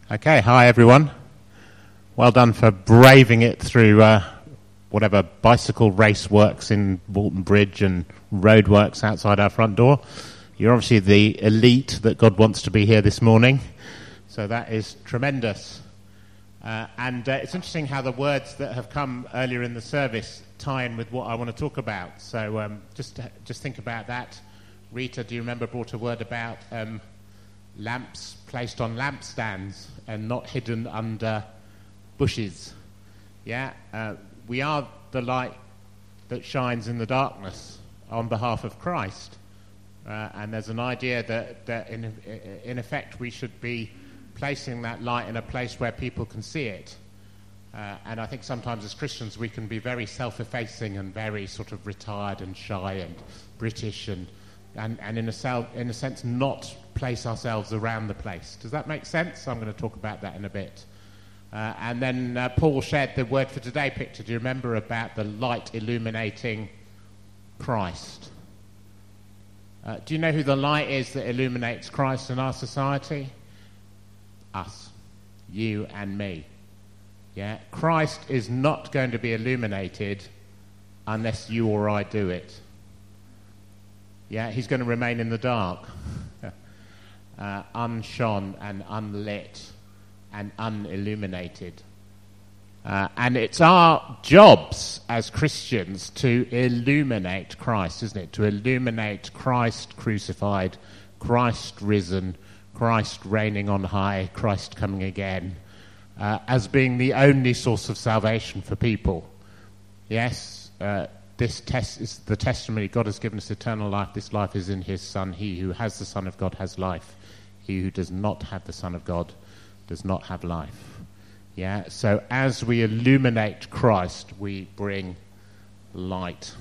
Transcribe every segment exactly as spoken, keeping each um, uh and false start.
Okay, hi everyone. Well done for braving it through uh, whatever bicycle race works in Walton Bridge and road works outside our front door. You're obviously the elite that God wants to be here this morning, so that is tremendous. Uh, and uh, it's interesting how the words that have come earlier in the service tie in with what I want to talk about. So um, just just think about that. Rita, do you remember, brought a word about um, lamps placed on lampstands and not hidden under bushes? Yeah, uh, we are the light that shines in the darkness on behalf of Christ. Uh, and there's an idea that, that in, in effect, we should be placing that light in a place where people can see it. Uh, and I think sometimes as Christians we can be very self-effacing and very sort of retired and shy and British and and, and in, a sel- in a sense not place ourselves around the place. Does that make sense? I'm going to talk about that in a bit. Uh, and then uh, Paul shared the Word for Today picture. Do you remember about the light illuminating Christ? Uh, do you know who the light is that illuminates Christ in our society? Us. You and me. Yeah, Christ is not going to be illuminated unless you or I do it. Yeah, he's going to remain in the dark, uh, unshone and unlit and unilluminated. Uh, and it's our jobs as Christians to illuminate Christ, isn't it? To illuminate Christ crucified, Christ risen, Christ reigning on high, Christ coming again, uh, as being the only source of salvation for people. Yes, uh, this test is the testimony. God has given us eternal life. This life is in his Son. He who has the Son of God has life. He who does not have the Son of God does not have life. Yeah, so as we illuminate Christ, we bring light.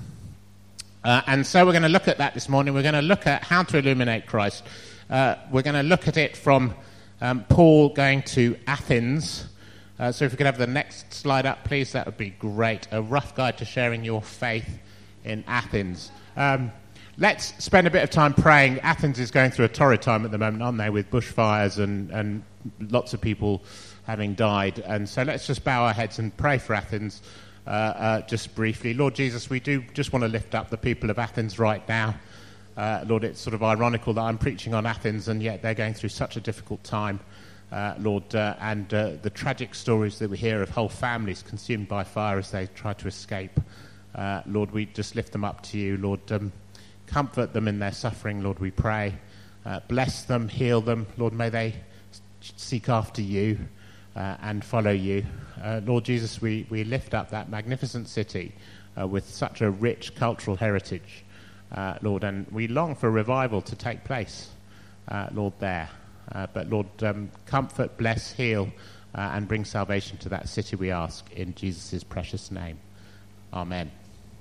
Uh, and so we're going to look at that this morning. We're going to look at how to illuminate Christ. Uh, we're going to look at it from um, Paul going to Athens. Uh, so if we could have the next slide up, please, that would be great. A rough guide to sharing your faith in Athens. Um, let's spend a bit of time praying. Athens is going through a torrid time at the moment, aren't they, with bushfires and, and lots of people having died. And so let's just bow our heads and pray for Athens uh, uh, just briefly. Lord Jesus, we do just want to lift up the people of Athens right now. Uh, Lord, it's sort of ironical that I'm preaching on Athens and yet they're going through such a difficult time. Uh, Lord, uh, and uh, the tragic stories that we hear of whole families consumed by fire as they try to escape. Uh, Lord, we just lift them up to you. Lord, um, comfort them in their suffering, Lord, we pray. Uh, bless them, heal them. Lord, may they seek after you uh, and follow you. Uh, Lord Jesus, we, we lift up that magnificent city uh, with such a rich cultural heritage, uh, Lord, and we long for revival to take place, uh, Lord, there. Uh, but Lord, um, comfort, bless, heal, uh, and bring salvation to that city, we ask, in Jesus' precious name. Amen.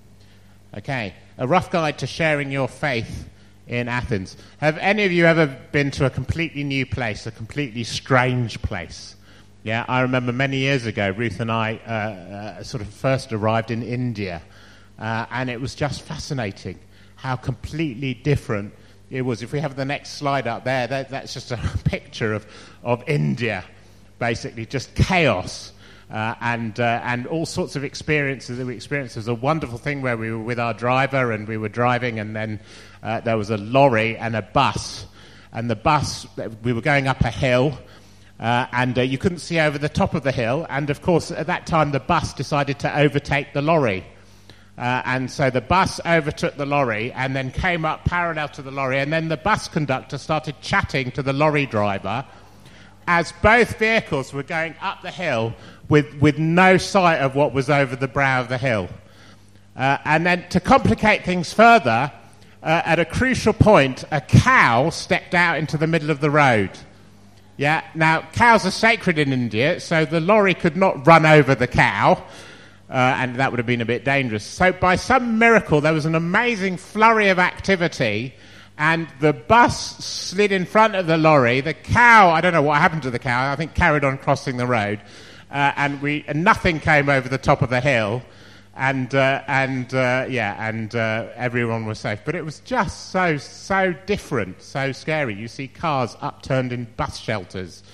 Okay, a rough guide to sharing your faith in Athens. Have any of you ever been to a completely new place, a completely strange place? Yeah, I remember many years ago, Ruth and I uh, uh, sort of first arrived in India, uh, and it was just fascinating how completely different it was. If we have the next slide up there, that, that's just a picture of, of India, basically, just chaos uh, and uh, and all sorts of experiences that we experienced. There was a wonderful thing where we were with our driver and we were driving, and then uh, there was a lorry and a bus. And the bus, we were going up a hill, uh, and uh, you couldn't see over the top of the hill. And, of course, at that time, the bus decided to overtake the lorry. Uh, and so the bus overtook the lorry and then came up parallel to the lorry, and then the bus conductor started chatting to the lorry driver as both vehicles were going up the hill with, with no sight of what was over the brow of the hill. Uh, and then to complicate things further, uh, at a crucial point, a cow stepped out into the middle of the road. Yeah, now cows are sacred in India, so the lorry could not run over the cow. Uh, and that would have been a bit dangerous. So by some miracle, there was an amazing flurry of activity, and the bus slid in front of the lorry. The cow, I don't know what happened to the cow, I think carried on crossing the road, uh, and we and nothing came over the top of the hill, and uh, and uh, yeah, and uh, everyone was safe. But it was just so so different, so scary. You see cars upturned in bus shelters.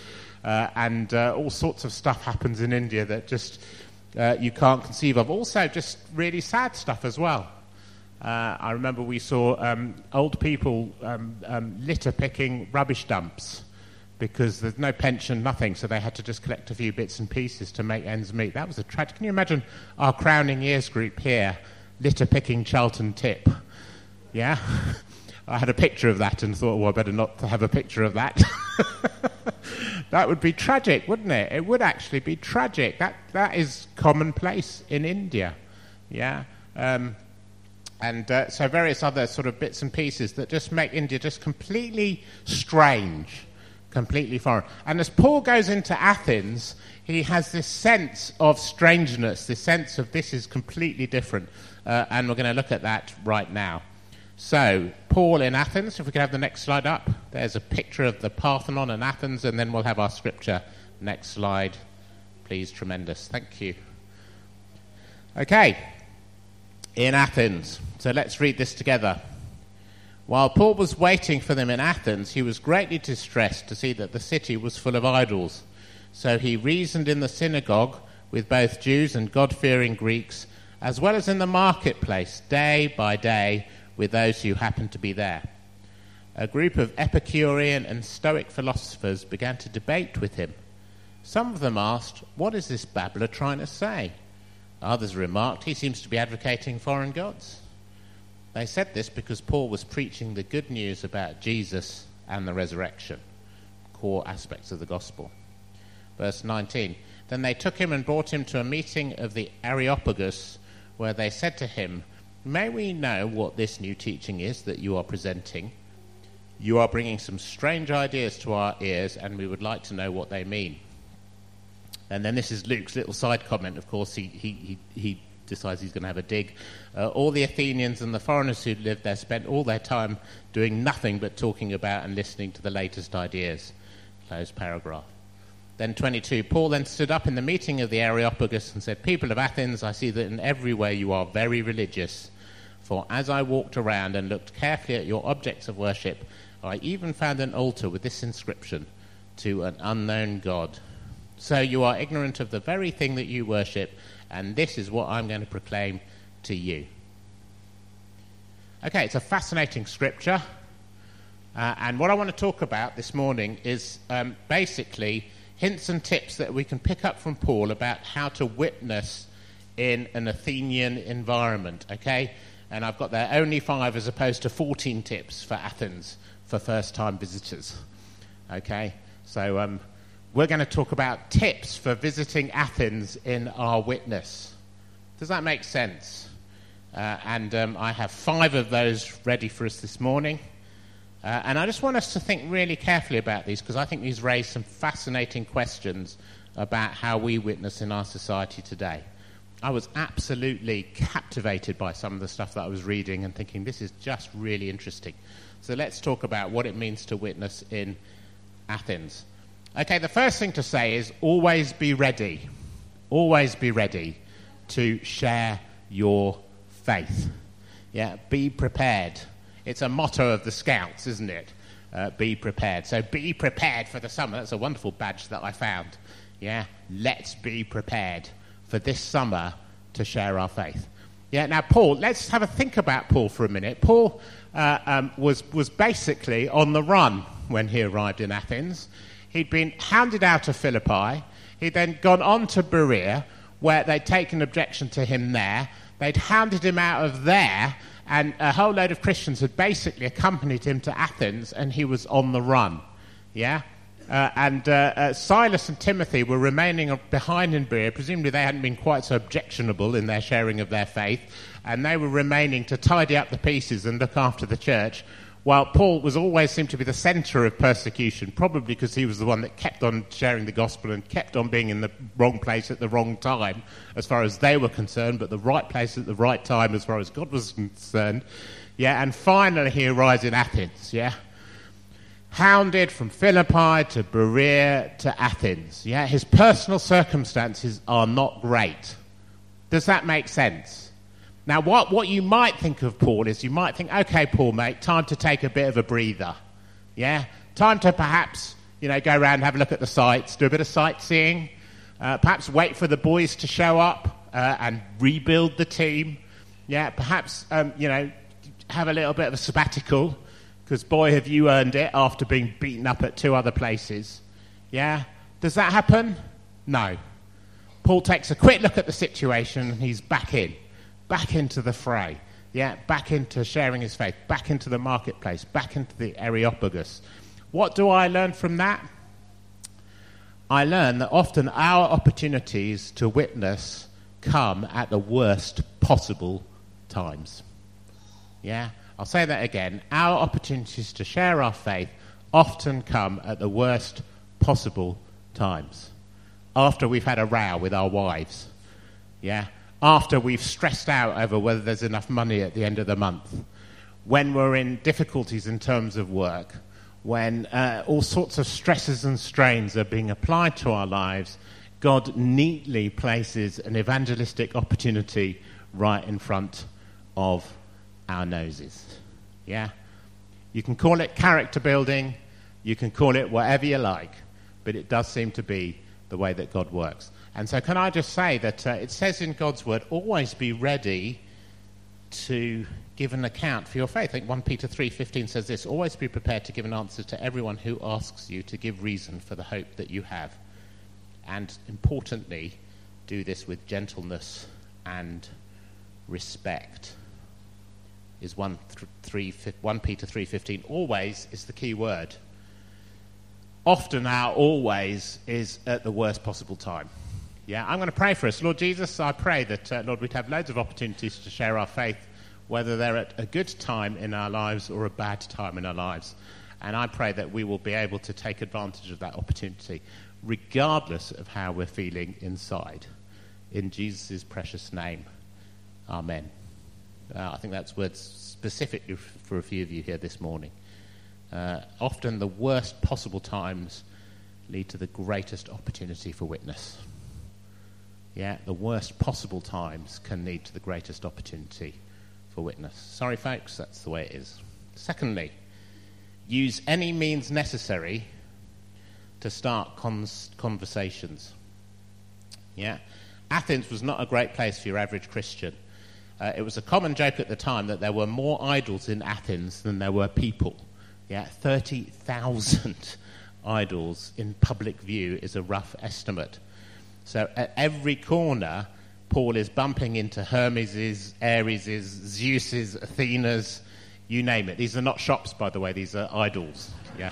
uh, and uh, all sorts of stuff happens in India that just uh, you can't conceive of. Also, just really sad stuff as well. Uh, I remember we saw um, old people um, um, litter picking rubbish dumps because there's no pension, nothing, so they had to just collect a few bits and pieces to make ends meet. That was a tragedy. Can you imagine our crowning years group here litter picking Charlton Tip? Yeah? I had a picture of that and thought, well, I better not have a picture of that. That would be tragic, wouldn't it? It would actually be tragic. That That is commonplace in India. Yeah? Um, And uh, so various other sort of bits and pieces that just make India just completely strange, completely foreign. And as Paul goes into Athens, he has this sense of strangeness, this sense of this is completely different. Uh, and we're going to look at that right now. So, Paul in Athens, if we could have the next slide up. There's a picture of the Parthenon in Athens, and then we'll have our scripture. Next slide, please, tremendous. Thank you. Okay. In Athens. So let's read this together. While Paul was waiting for them in Athens, he was greatly distressed to see that the city was full of idols. So he reasoned in the synagogue with both Jews and God-fearing Greeks, as well as in the marketplace, day by day, with those who happened to be there. A group of Epicurean and Stoic philosophers began to debate with him. Some of them asked, "What is this babbler trying to say?" Others remarked, "He seems to be advocating foreign gods." They said this because Paul was preaching the good news about Jesus and the resurrection, core aspects of the gospel. Verse nineteen, then they took him and brought him to a meeting of the Areopagus, where they said to him, "May we know what this new teaching is that you are presenting? You are bringing some strange ideas to our ears, and we would like to know what they mean." And then this is Luke's little side comment. Of course, he he he, he decides he's going to have a dig. Uh, all the Athenians and the foreigners who lived there spent all their time doing nothing but talking about and listening to the latest ideas. Close paragraph. Then twenty-two, Paul then stood up in the meeting of the Areopagus and said, "People of Athens, I see that in every way you are very religious. For as I walked around and looked carefully at your objects of worship, I even found an altar with this inscription, 'To an unknown God.' So you are ignorant of the very thing that you worship, and this is what I'm going to proclaim to you." Okay, it's a fascinating scripture. Uh, and what I want to talk about this morning is um, basically hints and tips that we can pick up from Paul about how to witness in an Athenian environment, okay? And I've got there only five as opposed to fourteen tips for Athens for first-time visitors, okay? So um, we're going to talk about tips for visiting Athens in our witness. Does that make sense? Uh, and um, I have five of those ready for us this morning. Uh, and I just want us to think really carefully about these, because I think these raise some fascinating questions about how we witness in our society today. I was absolutely captivated by some of the stuff that I was reading and thinking, this is just really interesting. So let's talk about what it means to witness in Athens. Okay, the first thing to say is always be ready. Always be ready to share your faith. Yeah, be prepared. It's a motto of the Scouts, isn't it? Uh, be prepared. So be prepared for the summer. That's a wonderful badge that I found. Yeah, let's be prepared for this summer to share our faith. Yeah, now Paul, let's have a think about Paul for a minute. Paul uh, um, was, was basically on the run when he arrived in Athens. He'd been hounded out of Philippi. He'd then gone on to Berea, where they'd taken objection to him there. They'd hounded him out of there, and a whole load of Christians had basically accompanied him to Athens, and he was on the run. Yeah? Uh, and uh, uh, Silas and Timothy were remaining behind in Berea. Presumably they hadn't been quite so objectionable in their sharing of their faith, and they were remaining to tidy up the pieces and look after the church, while Paul was always seemed to be the centre of persecution, probably because he was the one that kept on sharing the gospel and kept on being in the wrong place at the wrong time, as far as they were concerned, but the right place at the right time as far as God was concerned. Yeah, and finally he arrives in Athens, yeah? Hounded from Philippi to Berea to Athens, yeah? His personal circumstances are not great. Does that make sense? Now, what, what you might think of Paul is you might think, okay, Paul, mate, time to take a bit of a breather, yeah? Time to perhaps, you know, go around and have a look at the sights, do a bit of sightseeing, uh, perhaps wait for the boys to show up uh, and rebuild the team. Yeah, perhaps, um, you know, have a little bit of a sabbatical, because boy, have you earned it after being beaten up at two other places. Yeah? Does that happen? No. Paul takes a quick look at the situation and he's back in, back into the fray. Yeah, back into sharing his faith, back into the marketplace, back into the Areopagus. What do I learn from that? I learn that often our opportunities to witness come at the worst possible times. Yeah? I'll say that again. Our opportunities to share our faith often come at the worst possible times. After we've had a row with our wives. Yeah? After we've stressed out over whether there's enough money at the end of the month. When we're in difficulties in terms of work. When uh, all sorts of stresses and strains are being applied to our lives, God neatly places an evangelistic opportunity right in front of our noses. Yeah? You can call it character building, you can call it whatever you like, but it does seem to be the way that God works. And so can I just say that uh, it says in God's word, always be ready to give an account for your faith. I think First Peter three fifteen says this, always be prepared to give an answer to everyone who asks you to give reason for the hope that you have. And importantly, do this with gentleness and respect. Is one, th- three, First Peter three fifteen. Always is the key word. Often our always is at the worst possible time. Yeah, I'm going to pray for us. Lord Jesus, I pray that, uh, Lord, we'd have loads of opportunities to share our faith, whether they're at a good time in our lives or a bad time in our lives. And I pray that we will be able to take advantage of that opportunity, regardless of how we're feeling inside. In Jesus' precious name, amen. Uh, I think that's words specifically for a few of you here this morning. Uh, often the worst possible times lead to the greatest opportunity for witness. Yeah, the worst possible times can lead to the greatest opportunity for witness. Sorry, folks, that's the way it is. Secondly, use any means necessary to start cons- conversations. Yeah, Athens was not a great place for your average Christian. Uh, it was a common joke at the time that there were more idols in Athens than there were people. Yeah, thirty thousand idols in public view is a rough estimate. So at every corner, Paul is bumping into Hermeses, Areses, Zeuses, Athenas, you name it. These are not shops, by the way, these are idols. Yeah.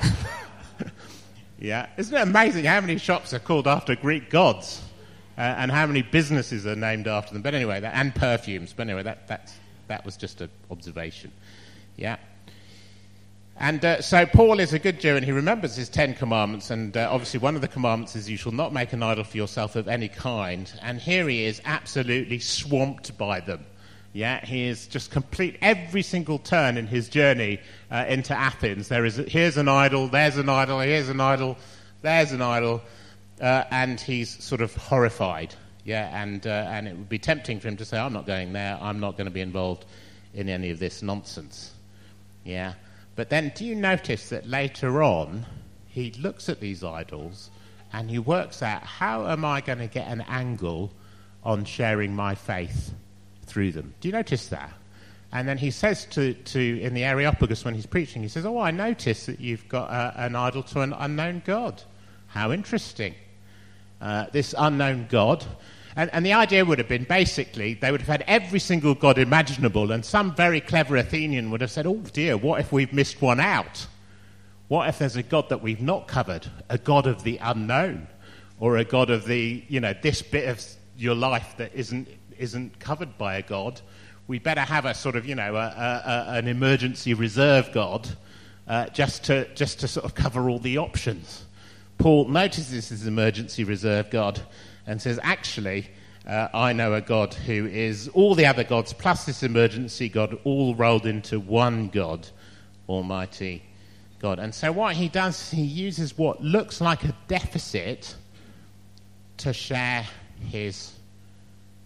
Yeah. Isn't it amazing how many shops are called after Greek gods? Uh, and how many businesses are named after them? But anyway, that, and perfumes. But anyway, that that's, that was just an observation. Yeah. And uh, so Paul is a good Jew, and he remembers his Ten Commandments, and uh, obviously one of the commandments is you shall not make an idol for yourself of any kind. And here he is absolutely swamped by them. Yeah, he is just complete every single turn in his journey uh, into Athens. There is here's an idol, there's an idol, here's an idol, there's an idol, uh, and he's sort of horrified. Yeah, and uh, and it would be tempting for him to say, I'm not going there, I'm not going to be involved in any of this nonsense. Yeah. But then do you notice that later on he looks at these idols and he works out, how am I going to get an angle on sharing my faith through them? Do you notice that? And then he says to, to in the Areopagus when he's preaching, he says, oh, I notice that you've got uh, an idol to an unknown God. How interesting. Uh, this unknown God. And, and the idea would have been, basically, they would have had every single god imaginable, and some very clever Athenian would have said, oh dear, what if we've missed one out? What if there's a god that we've not covered? A god of the unknown? Or a god of the, you know, this bit of your life that isn't isn't covered by a god? We better have a sort of, you know, a, a, a, an emergency reserve god uh, just to just to sort of cover all the options. Paul notices his emergency reserve god and says, actually, uh, I know a God who is all the other gods plus this emergency God all rolled into one God, Almighty God. And so what he does, he uses what looks like a deficit to share his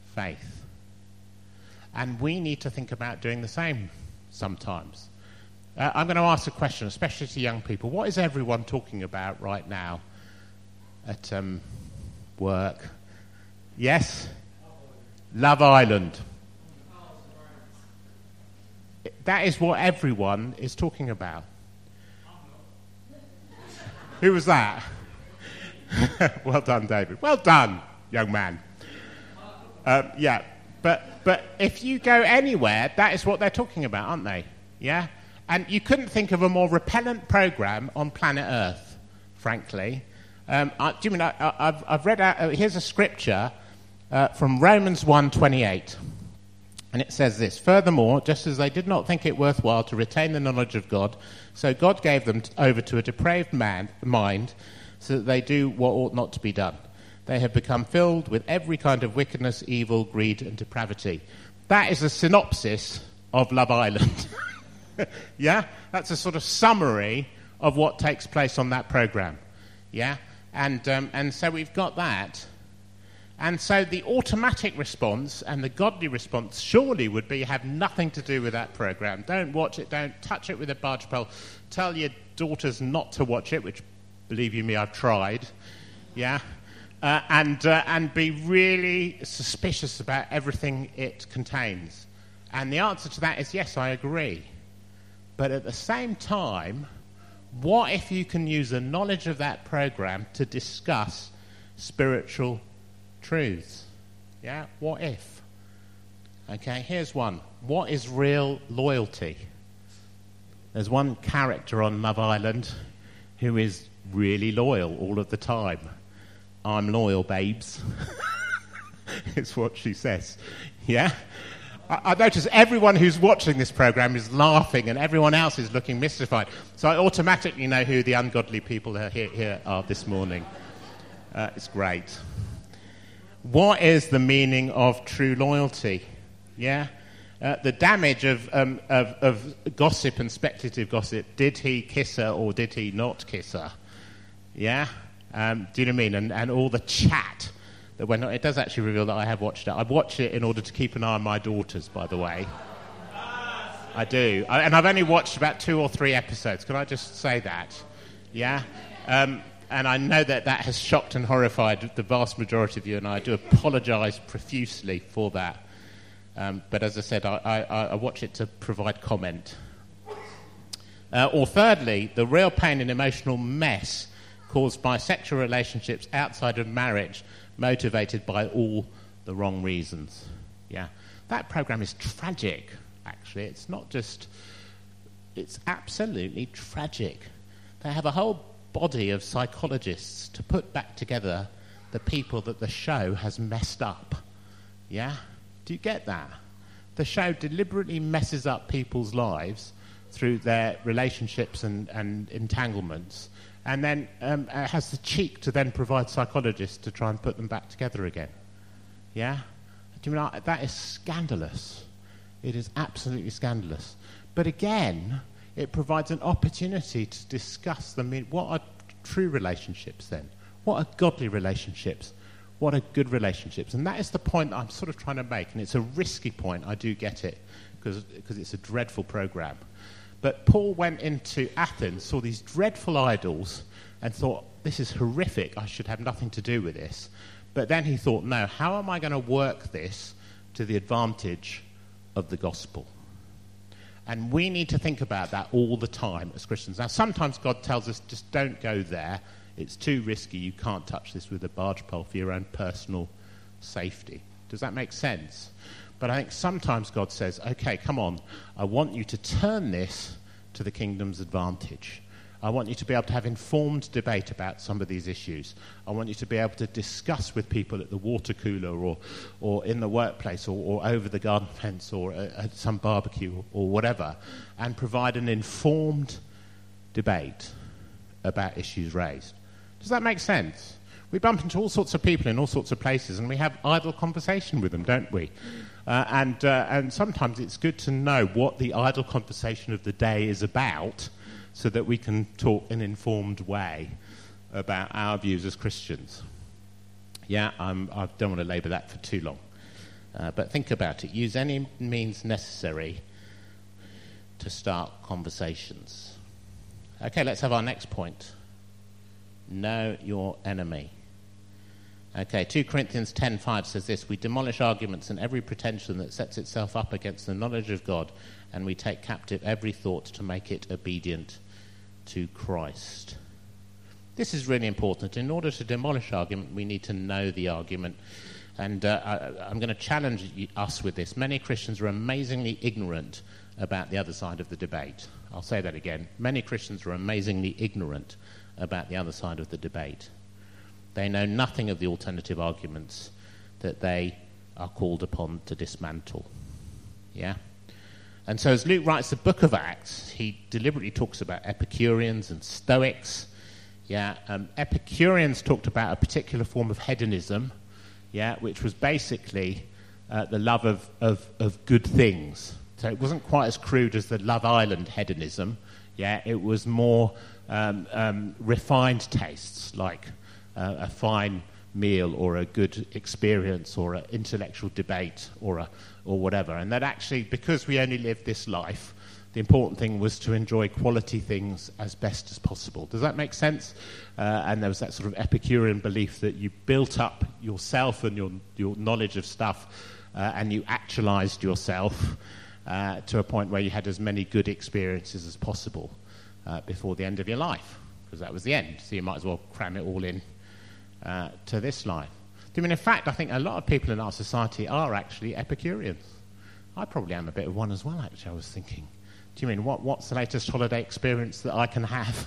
faith. And we need to think about doing the same sometimes. Uh, I'm going to ask a question, especially to young people. What is everyone talking about right now at um, work? Yes? Love Island. That is what everyone is talking about. Who was that? Well done, David. Well done, young man. Uh, yeah, but but if you go anywhere, that is what they're talking about, aren't they? Yeah? And you couldn't think of a more repellent program on planet Earth, frankly. Um, I, do you mean I, I, I've, I've read out, uh, here's a scripture uh, from Romans one twenty-eight. And it says this: "Furthermore, just as they did not think it worthwhile to retain the knowledge of God, so God gave them t- over to a depraved man, mind, so that they do what ought not to be done. They have become filled with every kind of wickedness, evil, greed, and depravity." That is a synopsis of Love Island. Yeah? That's a sort of summary of what takes place on that programme. Yeah? And um, and so we've got that. And so the automatic response and the godly response surely would be have nothing to do with that programme. Don't watch it, don't touch it with a barge pole. Tell your daughters not to watch it, which, believe you me, I've tried. Yeah? Uh, and uh, and be really suspicious about everything it contains. And the answer to that is yes, I agree. But at the same time, what if you can use the knowledge of that programme to discuss spiritual truths? Yeah, what if? Okay, here's one. What is real loyalty? There's one character on Love Island who is really loyal all of the time. "I'm loyal, babes." It's what she says. Yeah? I, I notice everyone who's watching this programme is laughing and everyone else is looking mystified. So I automatically know who the ungodly people are here, here are this morning. Uh, it's great. What is the meaning of true loyalty? Yeah? Uh, the damage of, um, of, of gossip and speculative gossip. Did he kiss her or did he not kiss her? Yeah? Um, do you know what I mean? And, and all the chat that went on. It does actually reveal that I have watched it. I watch it in order to keep an eye on my daughters, by the way. I do. I, and I've only watched about two or three episodes. Can I just say that? Yeah? Um, and I know that that has shocked and horrified the vast majority of you, and I do apologise profusely for that. Um, but as I said, I, I, I watch it to provide comment. Uh, or thirdly, the real pain and emotional mess caused by sexual relationships outside of marriage, motivated by all the wrong reasons. Yeah, that program is tragic, actually. It's not just... It's absolutely tragic. They have a whole body of psychologists to put back together the people that the show has messed up. Yeah? Do you get that? The show deliberately messes up people's lives through their relationships and, and entanglements, and then um, it has the cheek to then provide psychologists to try and put them back together again. Yeah? Do you mean, that is scandalous. It is absolutely scandalous. But again, it provides an opportunity to discuss the mean. What are true relationships then? What are godly relationships? What are good relationships? And that is the point that I'm sort of trying to make. And it's a risky point, I do get it, because because it's a dreadful program. But Paul went into Athens, saw these dreadful idols, and thought, this is horrific, I should have nothing to do with this. But then he thought, no, how am I going to work this to the advantage of the gospel? And we need to think about that all the time as Christians. Now, sometimes God tells us, just don't go there. It's too risky. You can't touch this with a barge pole for your own personal safety. Does that make sense? But I think sometimes God says, okay, come on, I want you to turn this to the kingdom's advantage. I want you to be able to have informed debate about some of these issues. I want you to be able to discuss with people at the water cooler or, or in the workplace or, or over the garden fence or at, at some barbecue or whatever, and provide an informed debate about issues raised. Does that make sense? We bump into all sorts of people in all sorts of places, and we have idle conversation with them, don't we? Uh, and uh, and sometimes it's good to know what the idle conversation of the day is about, so that we can talk in an informed way about our views as Christians. Yeah, I'm, I don't want to labour that for too long. Uh, but think about it. Use any means necessary to start conversations. Okay, let's have our next point. Know your enemy. Okay, Second Corinthians ten five says this: we demolish arguments and every pretension that sets itself up against the knowledge of God, and we take captive every thought to make it obedient to Christ. This is really important. In order to demolish argument, we need to know the argument. And uh, I, I'm going to challenge us with this. Many Christians are amazingly ignorant about the other side of the debate. I'll say that again. Many Christians are amazingly ignorant about the other side of the debate. They know nothing of the alternative arguments that they are called upon to dismantle. Yeah? And so as Luke writes the book of Acts, he deliberately talks about Epicureans and Stoics. Yeah, um, Epicureans talked about a particular form of hedonism, yeah, which was basically uh, the love of, of, of good things. So it wasn't quite as crude as the Love Island hedonism. Yeah, it was more um, um, refined tastes, like uh, a fine meal or a good experience or an intellectual debate or a, or whatever. And that actually, because we only live this life, the important thing was to enjoy quality things as best as possible. Does that make sense? Uh, and there was that sort of Epicurean belief that you built up yourself and your your knowledge of stuff, uh, and you actualized yourself uh, to a point where you had as many good experiences as possible uh, before the end of your life, because that was the end. So you might as well cram it all in uh, to this life. I mean, in fact, I think a lot of people in our society are actually Epicureans. I probably am a bit of one as well, actually, I was thinking. Do you mean, what? what's the latest holiday experience that I can have?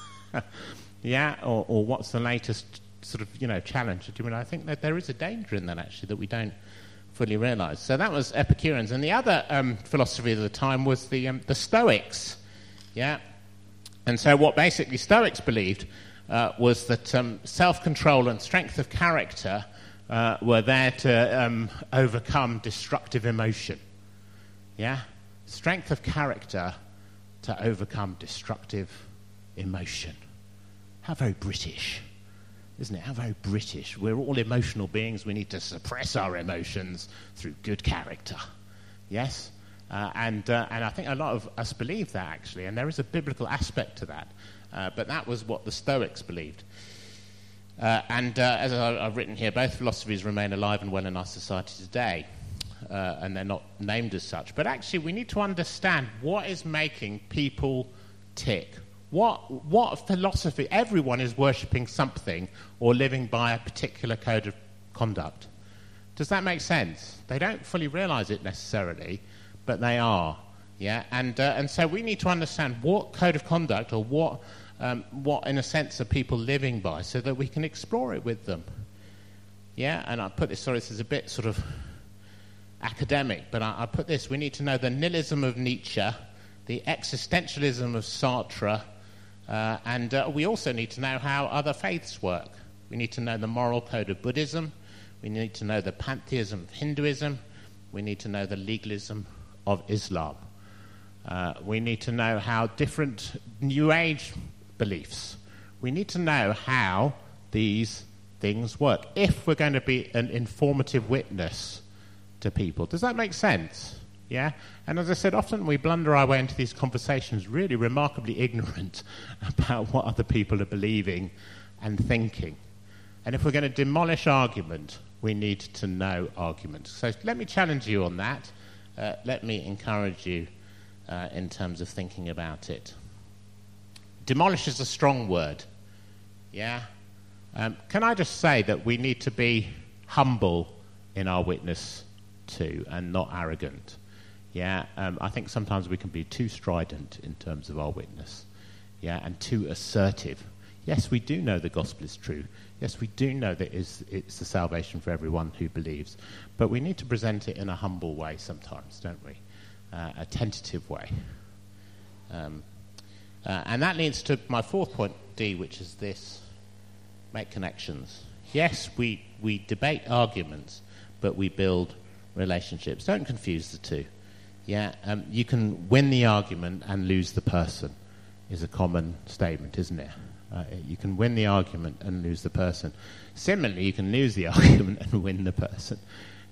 Yeah, or, or what's the latest sort of, you know, challenge? Do you mean, I think that there is a danger in that, actually, that we don't fully realise. So that was Epicureans. And the other um, philosophy of the time was the um, the Stoics. Yeah? And so what basically Stoics believed uh, was that um, self-control and strength of character uh, were there to um, overcome destructive emotion. Yeah? Strength of character to overcome destructive emotion. How very British, isn't it? How very British. We're all emotional beings. We need to suppress our emotions through good character. Yes? Uh, and uh, and I think a lot of us believe that, actually, and there is a biblical aspect to that. Uh, but that was what the Stoics believed. Uh, and uh, as I, I've written here, both philosophies remain alive and well in our society today. Uh, and they're not named as such. But actually, we need to understand what is making people tick. What what philosophy? Everyone is worshipping something or living by a particular code of conduct. Does that make sense? They don't fully realise it necessarily, but they are. Yeah, and uh, and so we need to understand what code of conduct or what um, what in a sense are people living by, so that we can explore it with them. Yeah, and I put this. Sorry, this is a bit sort of academic, but I, I put this: we need to know the nihilism of Nietzsche, the existentialism of Sartre, uh, and uh, we also need to know how other faiths work. We need to know the moral code of Buddhism. We need to know the pantheism of Hinduism. We need to know the legalism of Islam. Uh, we need to know how different New Age beliefs. We need to know how these things work if we're going to be an informative witness to people. Does that make sense? Yeah? And as I said, often we blunder our way into these conversations really remarkably ignorant about what other people are believing and thinking. And if we're going to demolish argument, we need to know argument. So let me challenge you on that. Uh, let me encourage you uh, in terms of thinking about it. Demolish is a strong word. Yeah? Um, can I just say that we need to be humble in our witness too, and not arrogant. Yeah, um, I think sometimes we can be too strident in terms of our witness. Yeah, and too assertive. Yes, we do know the gospel is true. Yes, we do know that it's, it's the salvation for everyone who believes. But we need to present it in a humble way sometimes, don't we? Uh, a tentative way. Um, uh, and that leads to my fourth point, D, which is this: make connections. Yes, we, we debate arguments, but we build relationships. Don't confuse the two. Yeah, um, you can win the argument and lose the person, is a common statement, isn't it? Uh, you can win the argument and lose the person. Similarly, you can lose the argument and win the person.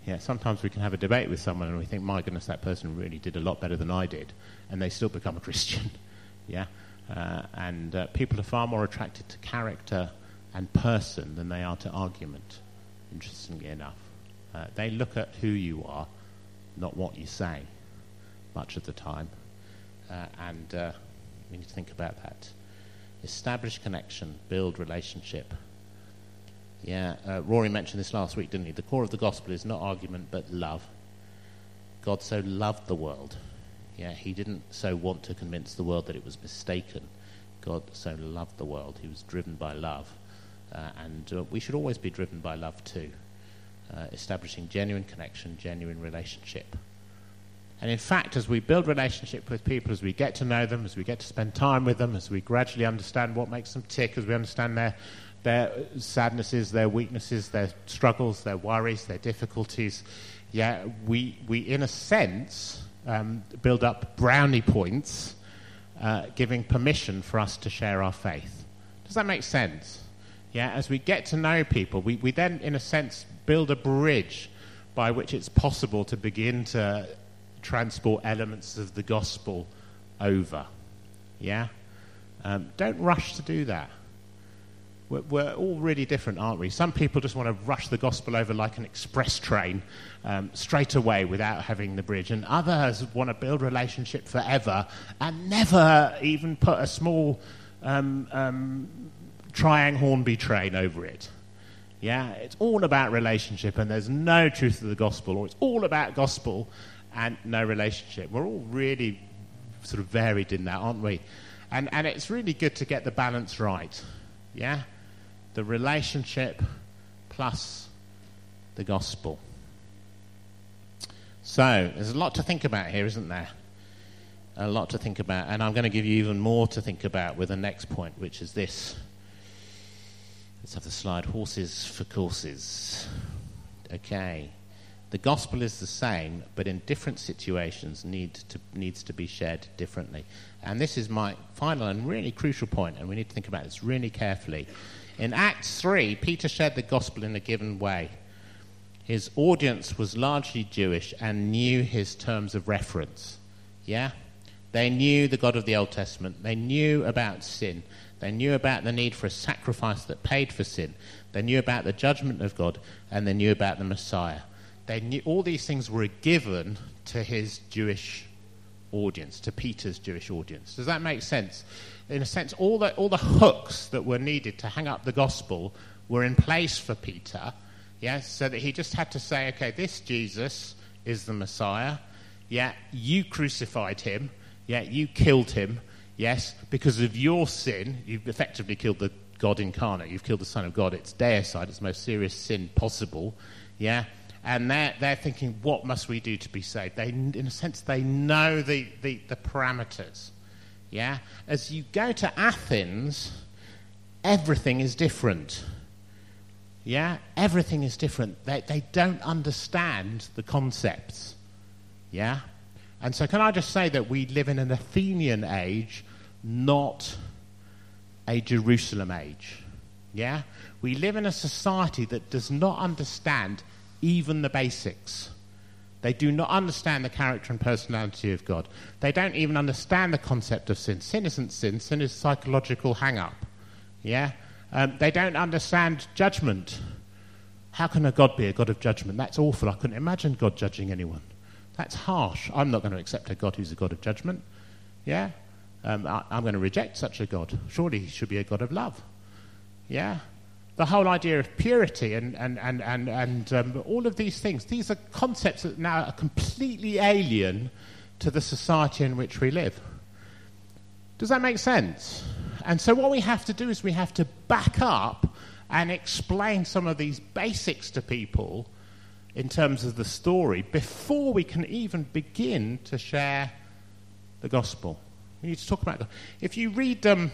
Yeah, sometimes we can have a debate with someone and we think, my goodness, that person really did a lot better than I did, and they still become a Christian. Yeah, uh, and uh, people are far more attracted to character and person than they are to argument, interestingly enough. Uh, they look at who you are, not what you say, much of the time. Uh, and uh, we need to think about that. Establish connection, build relationship. Yeah, uh, Rory mentioned this last week, didn't he? The core of the gospel is not argument, but love. God so loved the world. Yeah, he didn't so want to convince the world that it was mistaken. God so loved the world. He was driven by love. Uh, and uh, we should always be driven by love too. Uh, establishing genuine connection, genuine relationship. And in fact, as we build relationship with people, as we get to know them, as we get to spend time with them, as we gradually understand what makes them tick, as we understand their their sadnesses, their weaknesses, their struggles, their worries, their difficulties, yeah, we, we in a sense, um, build up brownie points, uh, giving permission for us to share our faith. Does that make sense? Yeah, as we get to know people, we, we then, in a sense, build a bridge by which it's possible to begin to transport elements of the gospel over. Yeah? Um, don't rush to do that. We're, we're all really different, aren't we? Some people just want to rush the gospel over like an express train um, straight away without having the bridge. And others want to build relationship forever and never even put a small um, um, Triang Hornby train over it. Yeah? It's all about relationship and there's no truth of the gospel, or it's all about gospel and no relationship. We're all really sort of varied in that, aren't we? And and it's really good to get the balance right. Yeah? The relationship plus the gospel. So, there's a lot to think about here, isn't there? A lot to think about. And I'm going to give you even more to think about with the next point, which is this. Let's have the slide. Horses for courses. Okay. The gospel is the same, but in different situations need to, needs to be shared differently. And this is my final and really crucial point, and we need to think about this really carefully. In Acts three, Peter shared the gospel in a given way. His audience was largely Jewish and knew his terms of reference. Yeah? They knew the God of the Old Testament. They knew about sin. They knew about the need for a sacrifice that paid for sin. They knew about the judgment of God, and they knew about the Messiah. They knew all these things were given to his Jewish audience, to Peter's Jewish audience. Does that make sense? In a sense, all the all the hooks that were needed to hang up the gospel were in place for Peter. Yes, so that he just had to say, okay, this Jesus is the Messiah. Yeah, you crucified him. Yeah, you killed him. Yes, because of your sin, you've effectively killed the God incarnate. You've killed the Son of God. It's deicide. It's the most serious sin possible. Yeah. And they're, they're thinking, what must we do to be saved? They, in a sense, they know the, the, the parameters. Yeah? As you go to Athens, everything is different. Yeah? Everything is different. They, they don't understand the concepts. Yeah? And so can I just say that we live in an Athenian age, not a Jerusalem age. Yeah? We live in a society that does not understand even the basics. They do not understand the character and personality of God. They don't even understand the concept of sin. Sin isn't sin. Sin is psychological hang-up. Yeah? Um, they don't understand judgment. How can a God be a God of judgment? That's awful. I couldn't imagine God judging anyone. That's harsh. I'm not going to accept a God who's a God of judgment. Yeah? Um, I, I'm going to reject such a God. Surely he should be a God of love. Yeah? The whole idea of purity and, and, and, and, and um, all of these things, these are concepts that now are completely alien to the society in which we live. Does that make sense? And so what we have to do is we have to back up and explain some of these basics to people in terms of the story before we can even begin to share the gospel. We need to talk about it. If you read Um,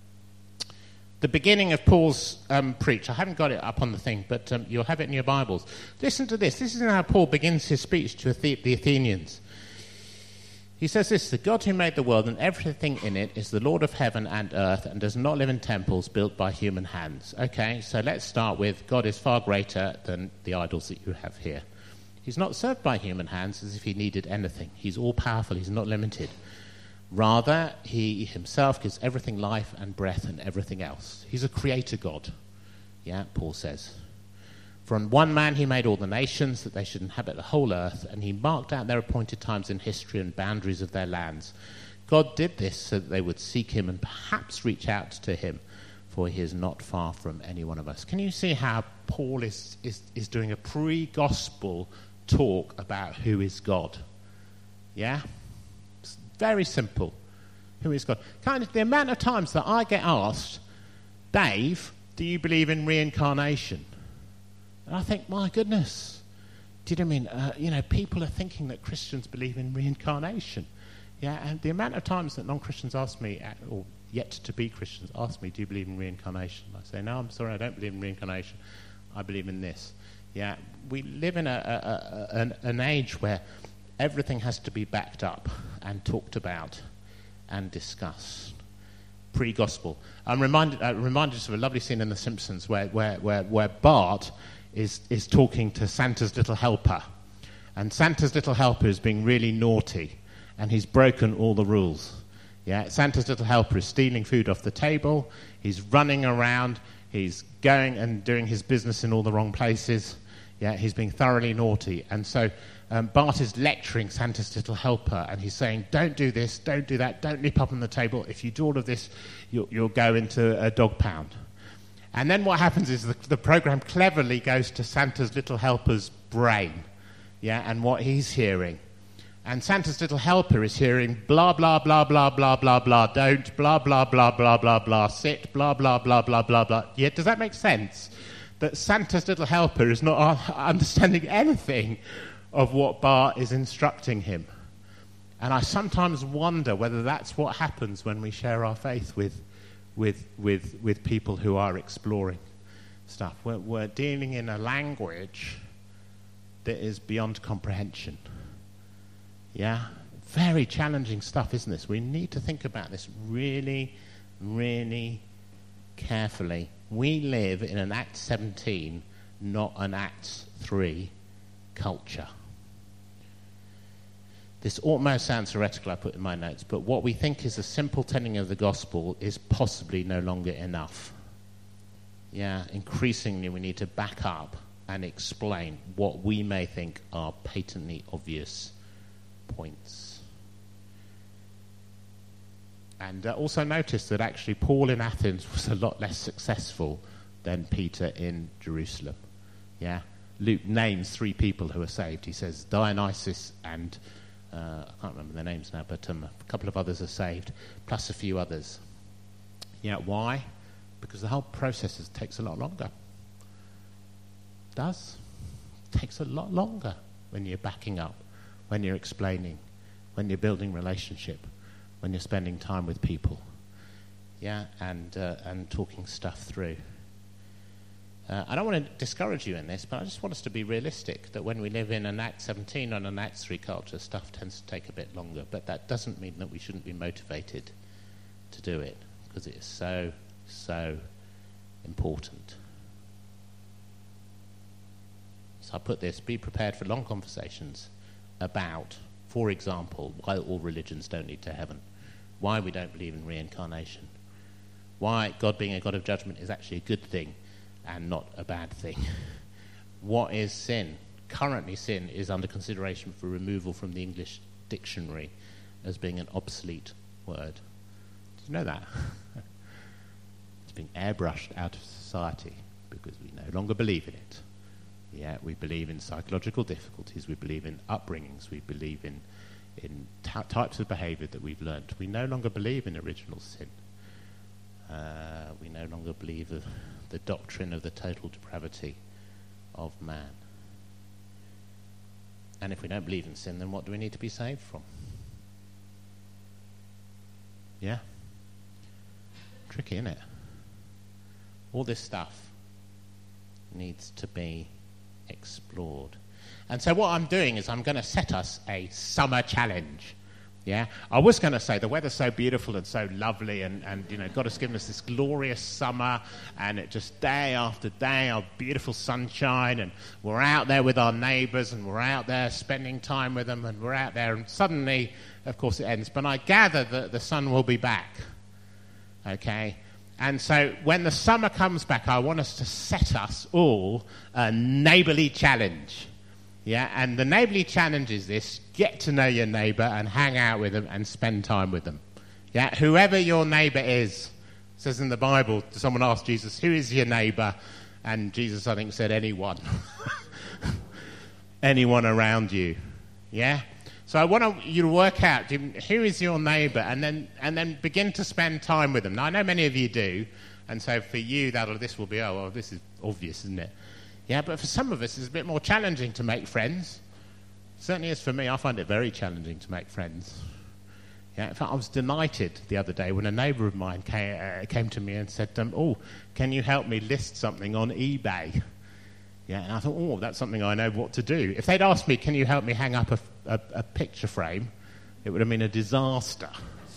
the beginning of Paul's um, preach. I haven't got it up on the thing, but um, you'll have it in your Bibles. Listen to this. This is how Paul begins his speech to the Athenians. He says this: the God who made the world and everything in it is the Lord of heaven and earth and does not live in temples built by human hands. Okay, so let's start with God is far greater than the idols that you have here. He's not served by human hands as if he needed anything. He's all-powerful. He's not limited. Rather, he himself gives everything life and breath and everything else. He's a creator God, yeah, Paul says. From one man he made all the nations, that they should inhabit the whole earth, and he marked out their appointed times in history and boundaries of their lands. God did this so that they would seek him and perhaps reach out to him, for he is not far from any one of us. Can you see how Paul is, is, is doing a pre-gospel talk about who is God? Yeah? It's very simple. Who is God? Kind of the amount of times that I get asked, Dave, do you believe in reincarnation? And I think, my goodness, do you know what I mean? Uh, you know, people are thinking that Christians believe in reincarnation. Yeah, and the amount of times that non-Christians ask me, or yet to be Christians, ask me, do you believe in reincarnation? I say, no, I'm sorry, I don't believe in reincarnation. I believe in this. Yeah, we live in a, a, a, an, an age where everything has to be backed up and talked about and discussed. Pre-gospel. I'm reminded, uh, reminded of a lovely scene in The Simpsons where, where, where, where Bart is, is talking to Santa's little helper. And Santa's little helper is being really naughty, and he's broken all the rules. Yeah, Santa's little helper is stealing food off the table, he's running around, he's going and doing his business in all the wrong places. Yeah, he's being thoroughly naughty. And so um, Bart is lecturing Santa's little helper, and he's saying, don't do this, don't do that, don't leap up on the table. If you do all of this, you'll, you'll go into a dog pound. And then what happens is the, the program cleverly goes to Santa's little helper's brain, yeah, and what he's hearing. And Santa's little helper is hearing blah, blah, blah, blah, blah, blah, blah, don't, blah, blah, blah, blah, blah, blah, sit, blah, blah, blah, blah, blah, blah. Yeah, does that make sense? That Santa's little helper is not understanding anything of what Bart is instructing him. And I sometimes wonder whether that's what happens when we share our faith with with with, with people who are exploring stuff. We're, we're dealing in a language that is beyond comprehension. Yeah? Very challenging stuff, isn't this? We need to think about this really, really carefully. We live in an Acts seventeen, not an Acts three culture. This almost sounds heretical, I put in my notes, but what we think is a simple telling of the gospel is possibly no longer enough. Yeah, increasingly we need to back up and explain what we may think are patently obvious points. And uh, also notice that actually Paul in Athens was a lot less successful than Peter in Jerusalem. Yeah, Luke names three people who are saved. He says Dionysus and uh, I can't remember their names now, but um, a couple of others are saved, plus a few others. Yeah, why? Because the whole process is, takes a lot longer. It does. It takes a lot longer when you're backing up, when you're explaining, when you're building relationship, when you're spending time with people, yeah, and uh, and talking stuff through. Uh, I don't want to discourage you in this, but I just want us to be realistic that when we live in an Acts seventeen and an Acts three culture, stuff tends to take a bit longer, but that doesn't mean that we shouldn't be motivated to do it, because it is so, so important. So I put this, be prepared for long conversations about, for example, why all religions don't lead to heaven, why we don't believe in reincarnation, why God being a God of judgment is actually a good thing and not a bad thing. What is sin? Currently sin is under consideration for removal from the English dictionary as being an obsolete word. Did you know that? It's being airbrushed out of society because we no longer believe in it. Yeah, we believe in psychological difficulties, we believe in upbringings, we believe in, in t- types of behaviour that we've learnt. We no longer believe in original sin. Uh, we no longer believe the, the doctrine of the total depravity of man. And if we don't believe in sin, then what do we need to be saved from? Yeah? Tricky, isn't it? All this stuff needs to be explored. And so what I'm doing is I'm going to set us a summer challenge. Yeah, I was going to say the weather's so beautiful and so lovely, and, and you know, God has given us this glorious summer, and it just day after day, our beautiful sunshine, and we're out there with our neighbours, and we're out there spending time with them, and we're out there, and suddenly, of course, it ends. But I gather that the sun will be back, okay? And so when the summer comes back, I want us to set us all a neighbourly challenge. Yeah, and the neighbourly challenge is this: get to know your neighbour and hang out with them and spend time with them. Yeah, whoever your neighbour is. It says in the Bible, someone asked Jesus, who is your neighbour? And Jesus, I think, said anyone. Anyone around you. Yeah? So I want you to work out who is your neighbour, and then and then begin to spend time with them. Now, I know many of you do, and so for you, that'll this will be, oh, well, this is obvious, isn't it? Yeah, but for some of us, it's a bit more challenging to make friends. Certainly is for me. I find it very challenging to make friends. Yeah, in fact, I was delighted the other day when a neighbour of mine came, uh, came to me and said, um, oh, can you help me list something on eBay? Yeah, and I thought, oh, that's something I know what to do. If they'd asked me, can you help me hang up a, a, a picture frame, it would have been a disaster.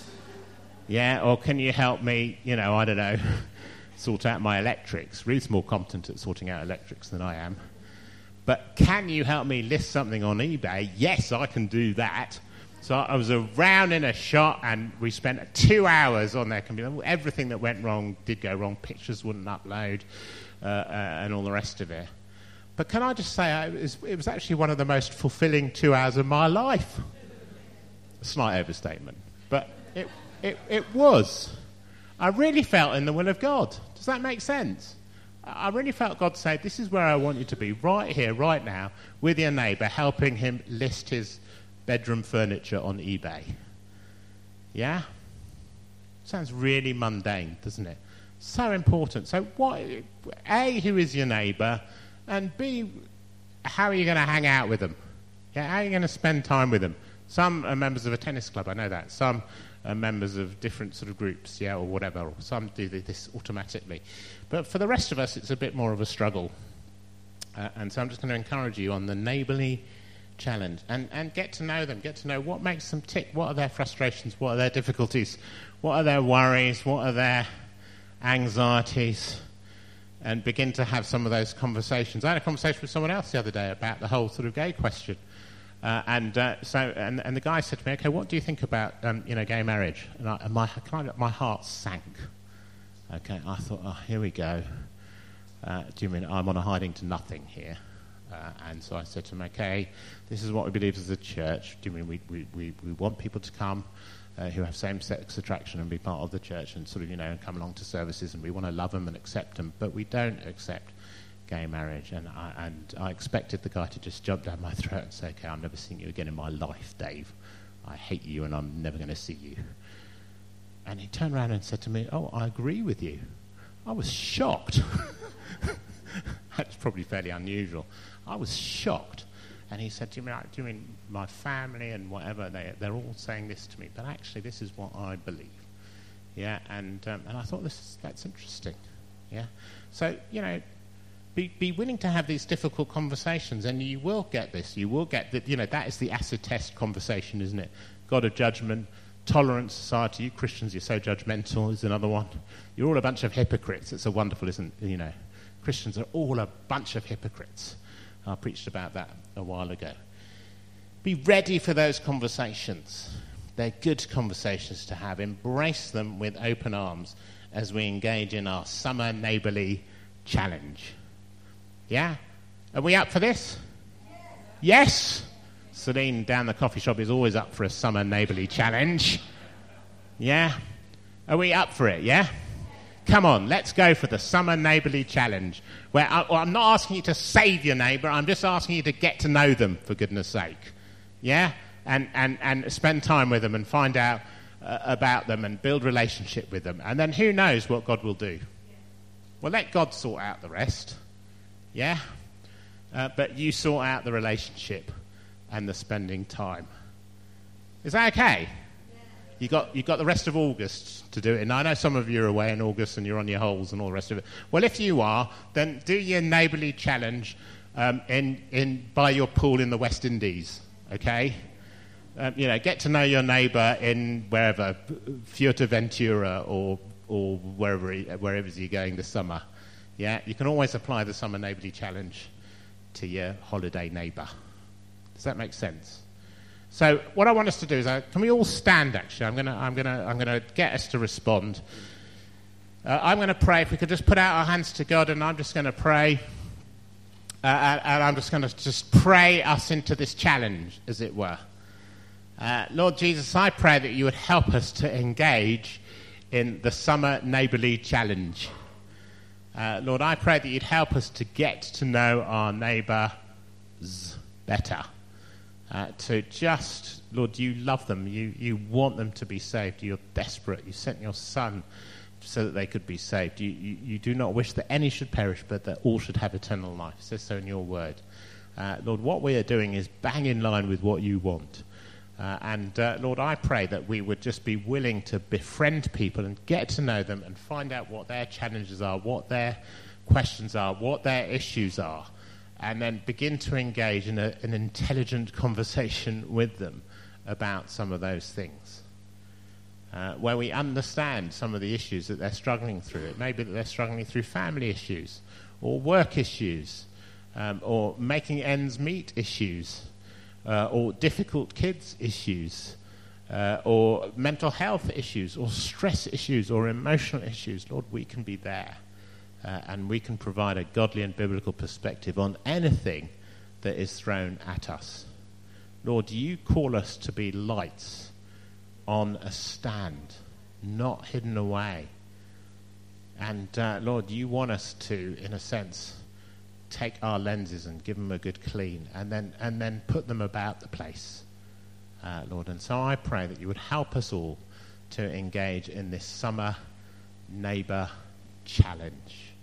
Yeah, or can you help me, you know, I don't know, sort out my electrics. Ruth's more competent at sorting out electrics than I am. But can you help me list something on eBay? Yes, I can do that. So I was around in a shop, and we spent two hours on their computer. Everything that went wrong did go wrong. Pictures wouldn't upload, uh, uh, and all the rest of it. But can I just say, it was, it was actually one of the most fulfilling two hours of my life. A slight overstatement. But it, it, it was. I really felt in the will of God. Does that make sense? I really felt God say, this is where I want you to be, right here, right now, with your neighbour, helping him list his bedroom furniture on eBay. Yeah? Sounds really mundane, doesn't it? So important. So what? A, who is your neighbour? And B, how are you going to hang out with them? Yeah, how are you going to spend time with them? Some are members of a tennis club, I know that. Some are members of different sort of groups, yeah, or whatever. Or some do this automatically. But for the rest of us, it's a bit more of a struggle. Uh, and so I'm just going to encourage you on the neighbourly challenge. And, and get to know them. Get to know what makes them tick. What are their frustrations? What are their difficulties? What are their worries? What are their anxieties? And begin to have some of those conversations. I had a conversation with someone else the other day about the whole sort of gay question. Uh, and uh, so, and, and the guy said to me, "Okay, what do you think about um, you know gay marriage?" And, I, and my kind of, my heart sank. Okay, I thought, oh, here we go. Uh, do you mean I'm on a hiding to nothing here? Uh, and so I said to him, "Okay, this is what we believe as a church. Do you mean we we, we, we want people to come uh, who have same-sex attraction and be part of the church and sort of you know come along to services, and we want to love them and accept them, but we don't accept gay marriage." And I, and I expected the guy to just jump down my throat and say, "Okay, I'm never seeing you again in my life, Dave. I hate you and I'm never going to see you." And he turned around and said to me, "Oh, I agree with you." I was shocked. That's probably fairly unusual. I was shocked. And he said, do you mean, do you mean my family and whatever, they, they're all saying this to me, but actually this is what I believe. Yeah, and um, and I thought, this is, that's interesting. Yeah. So, you know, Be, be willing to have these difficult conversations, and you will get this. You will get that. You know, that is the acid test conversation, isn't it? God of judgment, tolerant society. You Christians, you're so judgmental. Is another one. You're all a bunch of hypocrites. It's so wonderful, isn't it? You know, Christians are all a bunch of hypocrites. I preached about that a while ago. Be ready for those conversations. They're good conversations to have. Embrace them with open arms as we engage in our summer neighbourly challenge. Yeah? Are we up for this? Yes? Celine down the coffee shop is always up for a summer neighbourly challenge. Yeah? Are we up for it, yeah? Come on, let's go for the summer neighbourly challenge. Where I, well, I'm not asking you to save your neighbour, I'm just asking you to get to know them, for goodness sake. Yeah? And, and, and spend time with them and find out uh, about them and build relationship with them. And then who knows what God will do. Well, let God sort out the rest. Yeah? Uh, but you sort out the relationship and the spending time. Is that okay? Yeah. You got you got the rest of August to do it. And I know some of you are away in August and you're on your holes and all the rest of it. Well, if you are, then do your neighbourly challenge um, in, in by your pool in the West Indies, okay? Um, you know, get to know your neighbour in wherever, Fuerteventura or or wherever wherever you're going this summer. Yeah, you can always apply the Summer Neighbourly Challenge to your holiday neighbour. Does that make sense? So what I want us to do is, uh, can we all stand? Actually, I'm gonna I'm gonna I'm gonna get us to respond. Uh, I'm going to pray. If we could just put out our hands to God, and I'm just going to pray. Uh, and, and I'm just going to just pray us into this challenge, as it were. Uh, Lord Jesus, I pray that you would help us to engage in the Summer Neighbourly Challenge. Uh, Lord, I pray that you'd help us to get to know our neighbours better. Uh, to just, Lord, you love them. You, you want them to be saved. You're desperate. You sent your Son so that they could be saved. You, you, you do not wish that any should perish, but that all should have eternal life. It says so in your word. Uh, Lord, what we are doing is bang in line with what you want. Uh, and, uh, Lord, I pray that we would just be willing to befriend people and get to know them and find out what their challenges are, what their questions are, what their issues are, and then begin to engage in a, an intelligent conversation with them about some of those things. Uh, where we understand some of the issues that they're struggling through. It may be that they're struggling through family issues or work issues um, or making ends meet issues uh, or difficult kids issues uh, or mental health issues or stress issues or emotional issues. Lord, we can be there uh, and we can provide a godly and biblical perspective on anything that is thrown at us. Lord, you call us to be lights on a stand, not hidden away. And uh, Lord, you want us to, in a sense, take our lenses and give them a good clean and then and then put them about the place, uh, Lord. And so I pray that you would help us all to engage in this Summer Neighbour Challenge,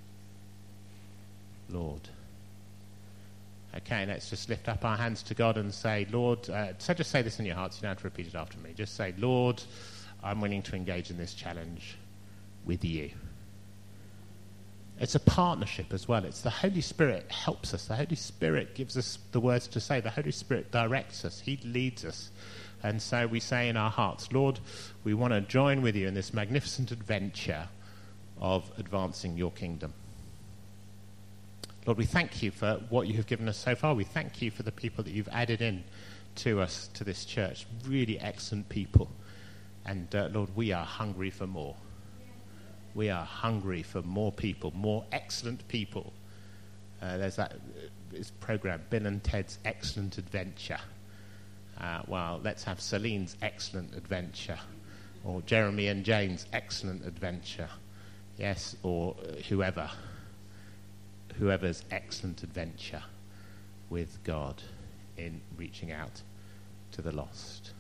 Lord. Okay, let's just lift up our hands to God and say, Lord, uh, so just say this in your hearts. You don't have to repeat it after me. Just say, Lord, I'm willing to engage in this challenge with you. It's a partnership as well. It's the Holy Spirit helps us. The Holy Spirit gives us the words to say. The Holy Spirit directs us. He leads us. And so we say in our hearts, Lord, we want to join with you in this magnificent adventure of advancing your kingdom. Lord, we thank you for what you have given us so far. We thank you for the people that you've added in to us, to this church. Really excellent people. And uh, Lord, we are hungry for more. We are hungry for more people, more excellent people. Uh, there's that uh, this program, Bill and Ted's Excellent Adventure. Uh, well, let's have Celine's Excellent Adventure, or Jeremy and Jane's Excellent Adventure. Yes, or uh, whoever. Whoever's excellent adventure with God in reaching out to the lost.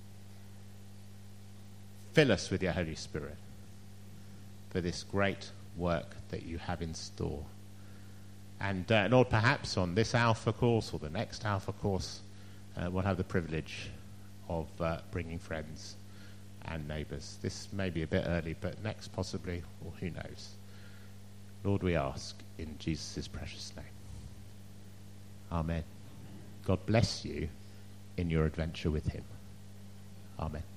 Fill us with your Holy Spirit for this great work that you have in store. And uh, Lord, perhaps on this Alpha course or the next Alpha course, uh, we'll have the privilege of uh, bringing friends and neighbours. This may be a bit early, but next possibly, or who knows. Lord, we ask in Jesus' precious name. Amen. God bless you in your adventure with him. Amen.